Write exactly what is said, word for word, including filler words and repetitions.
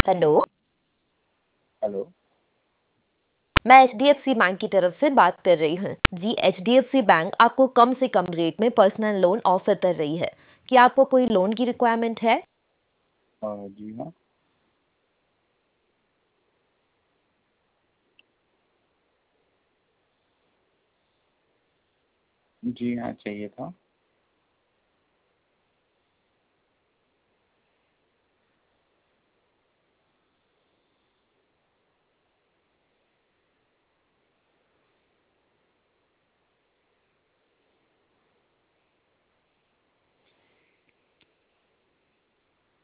Hello. Hello. मैं H D F C bank की तरफ से बात कर रही हूँ जी। H D F C bank आपको कम से कम रेट में पर्सनल लोन ऑफर कर रही है। क्या आपको कोई लोन की रिक्वायरमेंट है? अ, जी हाँ। जी हाँ, चाहिए था।